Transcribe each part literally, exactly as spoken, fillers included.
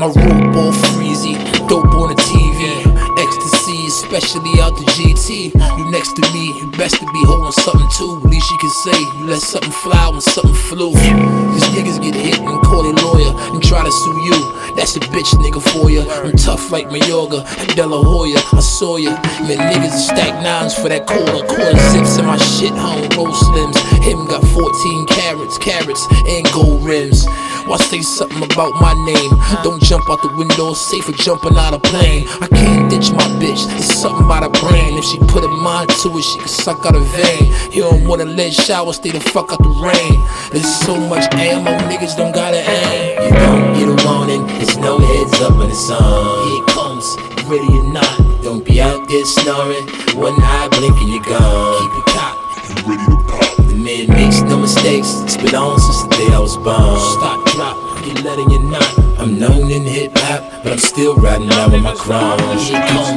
My rope all freezy, dope on the T V. Ecstasy, especially out the G T. You next to me, you best to be holding something too. Least you can say, you let something fly when something flew. These niggas get hit and call a lawyer and try to sue you. That's a bitch nigga for ya. I'm tough like Mayorga and De La Hoya. I saw ya. Man, niggas stack nines for that quarter. Quarter zips in my shit home, roll slims. Him got fourteen carats, carrots, and gold rims. Why say something about my name? Don't jump out the window, safe for jumping out a plane. I can't ditch my bitch, there's something about her brain. If she put a mind to it, she can suck out a vein. You don't want a lead shower, stay the fuck out the rain. There's so much ammo, niggas don't gotta aim. You don't get a warning, there's no heads up when it's on. Here it comes, ready or not. Don't be out there snoring, one eye blinking, you're gone. Keep it cocked, you ready to pop. The man makes no mistakes, it's been on since the day I was born. Stop, drop, you letting you not. I'm known in hip-hop, but I'm still riding out with my crown. Here it comes,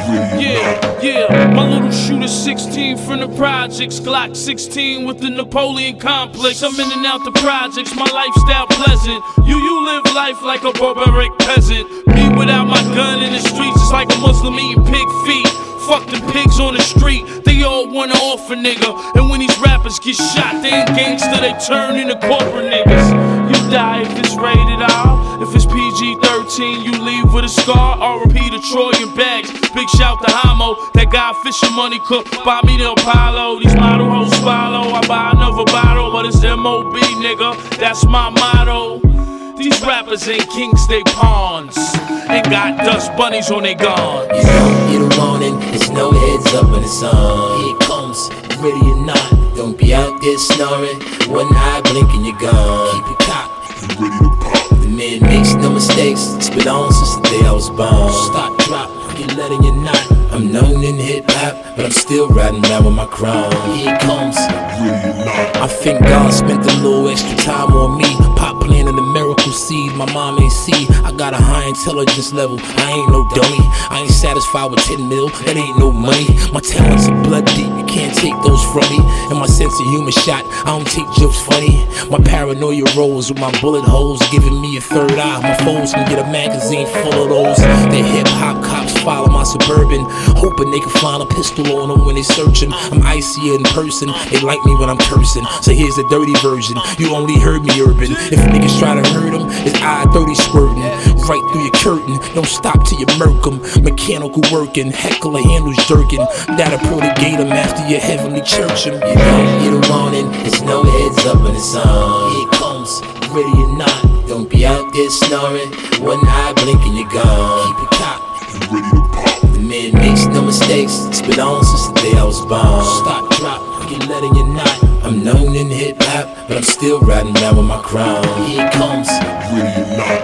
yeah, yeah. My little shooter sixteen from the projects, Glock sixteen with the Napoleon complex. I'm in and out the projects, my lifestyle pleasant. You, you live life like a barbaric peasant. Me without my gun in the streets, it's like a Muslim eating pig feet. Fuck the pigs on the street, they all wanna off a nigga. And when these rappers get shot, they ain't gangster, they turn into corporate niggas. You die if it's rated R. If it's P G thirteen, you leave with a scar. R I P to Troy and Bags. Big shout to Homo, that guy fishing money cook. Buy me the Apollo, these model hoes follow. I buy another bottle, but it's M O B, nigga. That's my motto. These rappers ain't kings, they pawns. Ain't got dust bunnies on they guns. You don't get a warning, there's no heads up when it's on. Here it comes, ready or not. Don't be out there snoring, one eye blinking, you're gone. Keep it cocked, you ready to pop. The man makes no mistakes, it's been on since the day I was born. Stop, drop, you letting you not. I'm known in hip-hop, but I'm still riding around with my crown. Here it comes, ready or not. I think God spent a little extra time on me. Pop planting a miracle seed, my mom ain't see. I got a high intelligence level, I ain't no dummy. I ain't satisfied with ten mil, that ain't no money. My talents are blood deep, you can't take those from me. And my sense of humor shot, I don't take jokes funny. My paranoia rolls with my bullet holes, giving me a third eye. My foes can get a magazine full of those. The hip-hop cops follow my Suburban, hoping they can find a pistol on them when they searching. I'm icier in person, they like me when I'm cursing. So here's the dirty version, you only heard me urban. If niggas try to hurt him, his I thirty squirting right through your curtain. Don't stop till you murk him. Mechanical working, heckler handles jerking. That'll protégate him after you heavenly church him. You don't get a warning, there's no heads up when it's on. Here it comes, ready or not. Don't be out there snoring, one eye blinking, you're gone. Keep it cocked, you ready to pop. The man makes no mistakes, it's been on since the day I was born. Stop, drop, you letting you not. I'm known in hip-hop, but I'm still riding around with my crown. Here it comes, ready or not.